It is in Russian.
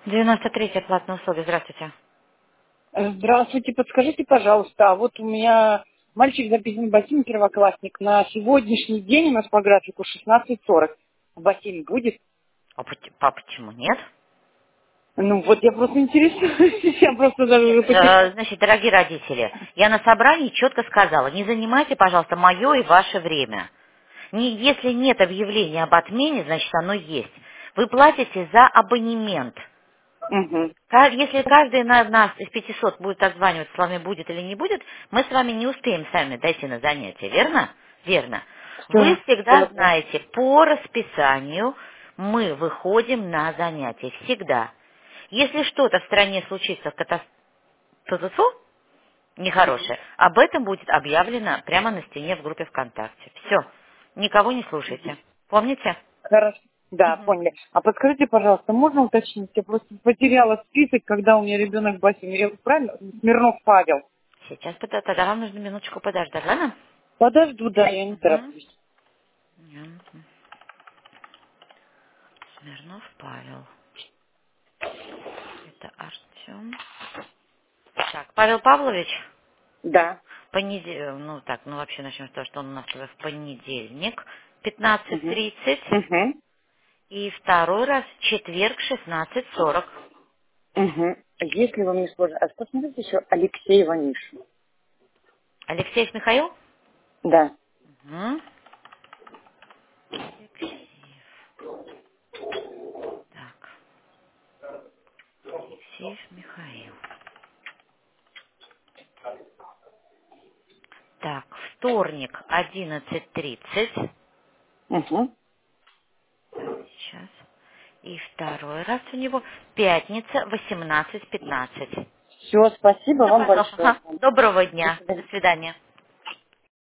93-я платные услуги. Здравствуйте. Здравствуйте, подскажите, пожалуйста, а вот у меня мальчик записан в бассейн, первоклассник. На сегодняшний день у нас по графику 16:40. В бассейн будет? А почему нет? Ну вот я просто интересуюсь, я просто даже Нет, уже потеряла. значит, дорогие родители, я на собрании четко сказала, не занимайте, пожалуйста, мое и ваше время. Если нет объявления об отмене, значит, оно есть. Вы платите за абонемент. Угу. Если каждый из нас из 500 будет отзванивать, с вами будет или не будет, мы с вами не успеем сами дойти на занятие, верно? Верно. Вы Все, всегда все. знаете, по расписанию мы выходим на занятия. Всегда. Если что-то в стране случится нехорошее, об этом будет объявлено прямо на стене в группе ВКонтакте. Все. Никого не слушайте. Помните? Хорошо. Да, Мгм. поняли. А подскажите, пожалуйста, можно уточнить? Я просто потеряла список, когда у меня ребенок в бассейне. Я правильно? Смирнов Павел. Сейчас, тогда вам нужно минуточку подождать, ладно? Подожду, да, я не Мгм. тороплюсь. Смирнов Павел. Это Артем. Так, Павел Павлович, Да. вообще начнем с того, что он у нас в понедельник, Угу. 15:30, Угу. и второй раз четверг, 16:40. Угу. Если вам не сложно, а посмотрите еще Алексей Ванишин. Алексеев Михаил? Да. Мгм. Алексеев. Так, Алексеев Михаил. Так, вторник, 11:30. Угу. Так, сейчас. И второй раз у него пятница, 18:15. Все, спасибо Все, вам пожалуйста. большое. Ага. Доброго До дня. свидания. До свидания.